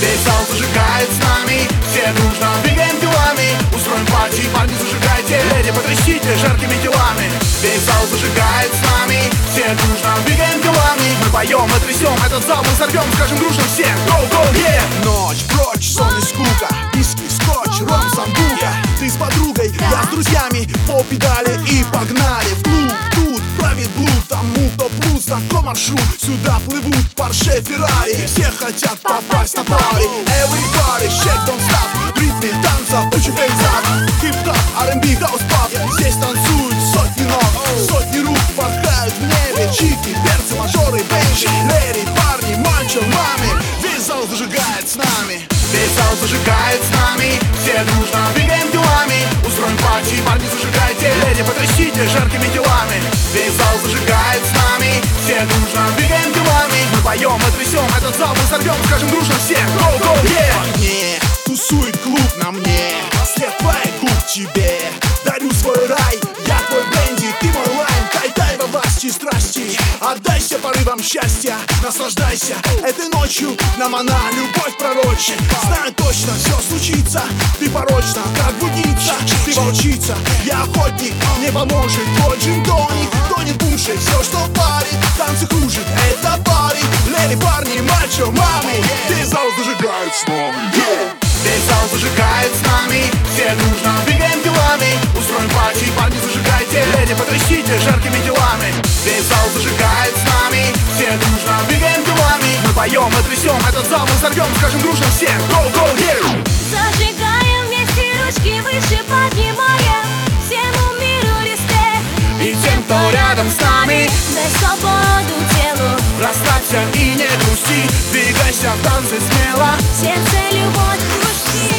Весь зал зажигает с нами, все дружно двигаем делами. Устроим пати, парни зажигайте, леди потрясите жаркими делами. Весь зал зажигает с нами, все дружно двигаем делами. Мы поем и трясем этот зал, мы взорвем, скажем дружно все go, go, yeah! Ночь, прочь, сон и скука, виски, скотч, ром, самбука. Ты с подругой, я с друзьями, по педали и погнали в клуб. Тут правит блуд, тому кто плюс, такой маршрут. Сюда плывут Порше, Феррари, все хотят попасть на пари. Everybody, shake, don't stop, в ритме танца, put your hands up. Хип-хоп, R&B, хаус-пап, здесь танцуют сотни ног, сотни рук порхают в небе. Чики, перцы, мажоры, бенчи, леди, парни, мальчик, мамы. Весь зал зажигает с нами, весь зал зажигает с нами. Все дружно двигаем делами. Устроим пати, парни зажигайте, леди потрясите жаркими делами. Весь зал зажигает с нами, все дружно двигаем делами. Мы поем и трясем этот зал, мы взорвем, скажем дружно все go, go, yeah! В огне тусует клуб на мне, след твоих губ тебе. Дарю свой рай, я твой бренди, ты мой лайм. Кайтай во власти страсти, отдайся порывам счастья. Наслаждайся этой ночью, нам она любовь пророчит. Знаю точно, все случится, ты порочна, как будница. Ты волчица, я охотник, мне поможет твой джин-тоник. Тонет бунши, все что парит, танцы кружит, это пари. Леди, парни, мальчо, мамы, весь зал зажигает с нами, yeah! Весь зал зажигает с нами, все дружно двигаем делами. Устроим пати, парни зажигайте, леди потрясите жаркими делами. Весь зал зажигает с нами, все дружно двигаем делами. Мы поем и трясем этот зал, мы взорвем, скажем дружно все go, go, yeah! Зажигаем вместе, ручки выше поднимаем. Всему миру респект. И тем, кто рядом с нами, дай свободу телу, расслабься и не грусти. Двигайся в танце смело, сердце любовь пусти.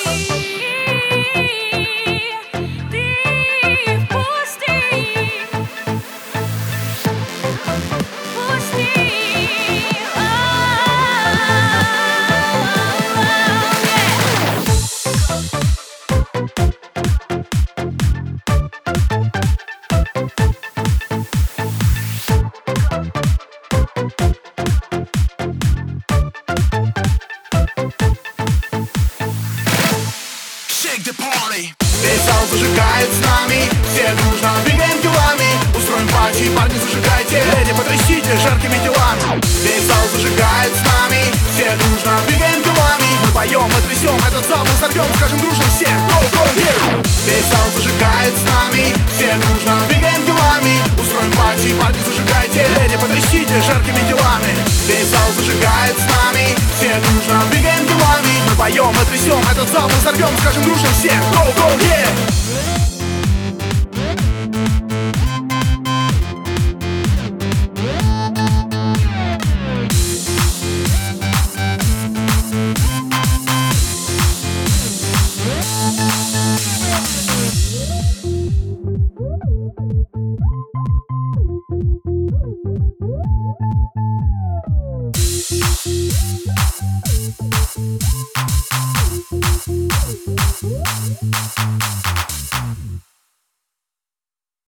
Ты пусти, пусти. shake the party. Весь зал зажигает с нами, все дружно двигаем делами. Устроим пати, парни зажигайте, леди потрясите жаркими делами. Весь зал зажигает с нами, все дружно двигаем делами. Мы поем и трясем этот зал, мы взорвем, скажем дружно все go, go, yeah! Весь зал зажигает с нами, все дружно двигаем делами. Устроим пати, парни зажигайте, леди потрясите жаркими делами. Весь зал зажигает с нами, все дружно двигаем делами. Мы поем и трясем этот зал, мы взорвем, скажем дружно все go, go, yeah!